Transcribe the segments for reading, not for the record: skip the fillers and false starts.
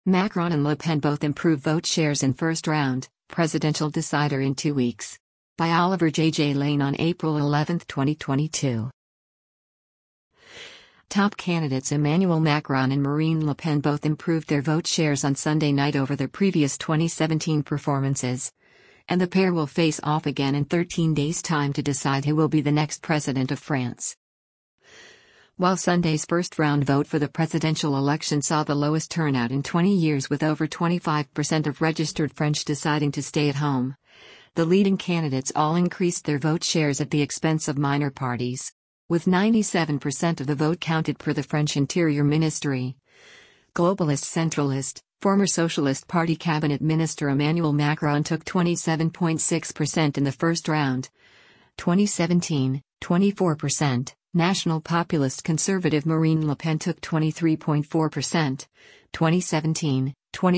Macron and Le Pen both improve vote shares in first round, presidential decider in 2 weeks. By Oliver J. Lane on April 11, 2022. Top candidates Emmanuel Macron and Marine Le Pen both improved their vote shares on Sunday night over their previous 2017 performances. And the pair will face off again in 13 days' time to decide who will be the next president of France. While Sunday's first-round vote for the presidential election saw the lowest turnout in 20 years with over 25% of registered French deciding to stay at home, the leading candidates all increased their vote shares at the expense of minor parties. With 97% of the vote counted per the French Interior Ministry. Globalist centralist, former Socialist Party cabinet minister Emmanuel Macron took 27.6% in the first round. 2017, 24%. National populist conservative Marine Le Pen took 23.4%. 2017,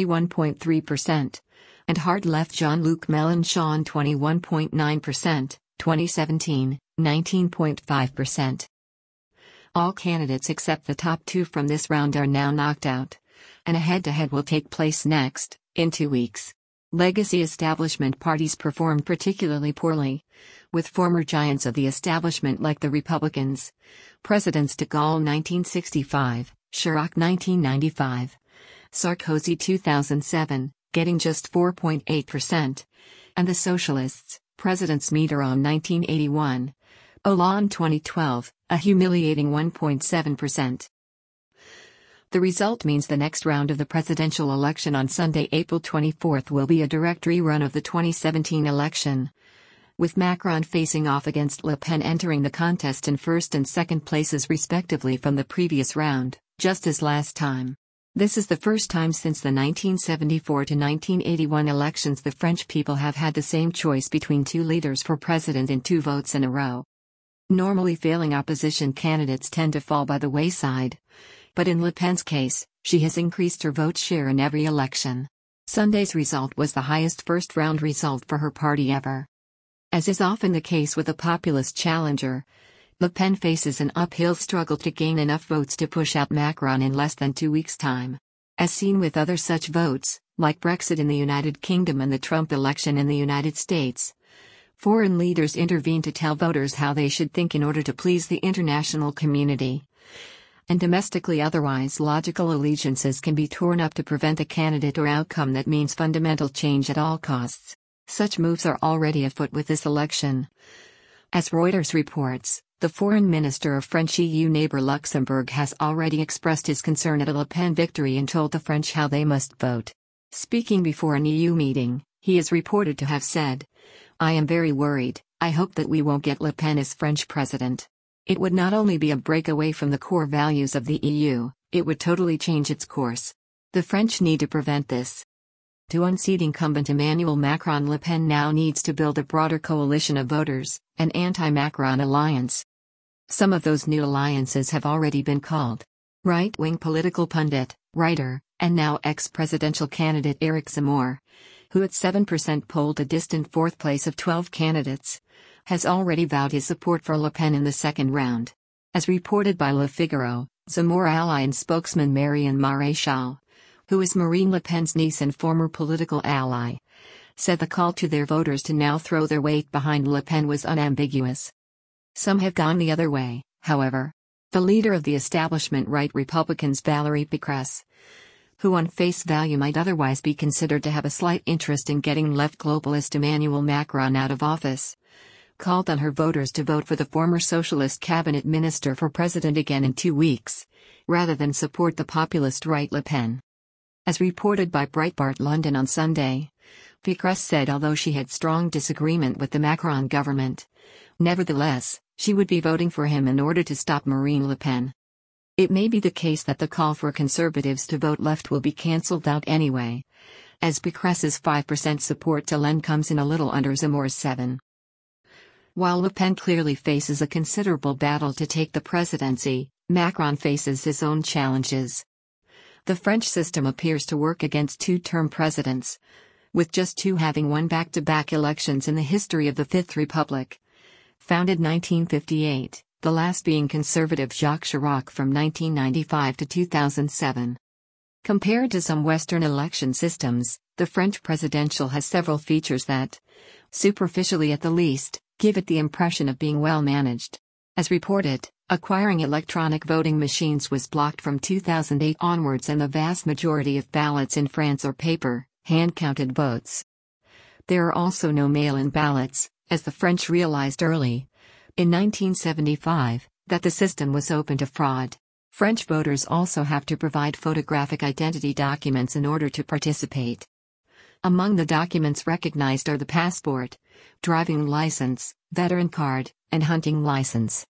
21.3%. And hard left Jean-Luc Mélenchon 21.9%. 2017, 19.5%. All candidates except the top two from this round are now knocked out. And a head-to-head will take place next, in 2 weeks. Legacy establishment parties performed particularly poorly, with former giants of the establishment like the Republicans, Presidents de Gaulle 1965, Chirac 1995, Sarkozy 2007, getting just 4.8%, and the Socialists, Presidents Mitterrand 1981, Hollande 2012, a humiliating 1.7%. The result means the next round of the presidential election on Sunday, April 24, will be a direct rerun of the 2017 election, with Macron facing off against Le Pen entering the contest in first and second places respectively from the previous round, just as last time. This is the first time since the 1974 to 1981 elections the French people have had the same choice between two leaders for president in 2 votes in a row. Normally failing opposition candidates tend to fall by the wayside. But in Le Pen's case, she has increased her vote share in every election. Sunday's result was the highest first-round result for her party ever. As is often the case with a populist challenger, Le Pen faces an uphill struggle to gain enough votes to push out Macron in less than 2 weeks' time. As seen with other such votes, like Brexit in the United Kingdom and the Trump election in the United States, foreign leaders intervene to tell voters how they should think in order to please the international community. And domestically otherwise logical allegiances can be torn up to prevent a candidate or outcome that means fundamental change at all costs. Such moves are already afoot with this election. As Reuters reports, the foreign minister of French EU neighbor Luxembourg has already expressed his concern at a Le Pen victory and told the French how they must vote. Speaking before an EU meeting, he is reported to have said, "I am very worried, I hope that we won't get Le Pen as French president. It would not only be a break away from the core values of the EU, it would totally change its course. The French need to prevent this." To unseat incumbent Emmanuel Macron, Le Pen now needs to build a broader coalition of voters, an anti-Macron alliance. Some of those new alliances have already been called. Right-wing political pundit, writer, and now ex-presidential candidate Éric Zemmour, who at 7% polled a distant 4th place of 12 candidates, has already vowed his support for Le Pen in the second round. As reported by Le Figaro, Zemmour ally and spokesman Marion Maréchal, who is Marine Le Pen's niece and former political ally, said the call to their voters to now throw their weight behind Le Pen was unambiguous. Some have gone the other way, however. The leader of the establishment right Republicans Valérie Pécresse, who on face value might otherwise be considered to have a slight interest in getting left globalist Emmanuel Macron out of office, called on her voters to vote for the former socialist cabinet minister for president again in 2 weeks, rather than support the populist right Le Pen. As reported by Breitbart London on Sunday, Pécresse said although she had strong disagreement with the Macron government, nevertheless, she would be voting for him in order to stop Marine Le Pen. It may be the case that the call for conservatives to vote left will be cancelled out anyway, as Pécresse's 5% support to LN comes in a little under Zemmour's 7%. While Le Pen clearly faces a considerable battle to take the presidency, Macron faces his own challenges. The French system appears to work against two-term presidents, with just 2 having won back-to-back elections in the history of the Fifth Republic. Founded 1958, the last being conservative Jacques Chirac from 1995 to 2007. Compared to some Western election systems, the French presidential has several features that, superficially at the least, give it the impression of being well managed. As reported, acquiring electronic voting machines was blocked from 2008 onwards, and the vast majority of ballots in France are paper, hand-counted votes. There are also no mail-in ballots, as the French realized early, in 1975, that the system was open to fraud. French voters also have to provide photographic identity documents in order to participate. Among the documents recognized are the passport, driving license, veteran card, and hunting license.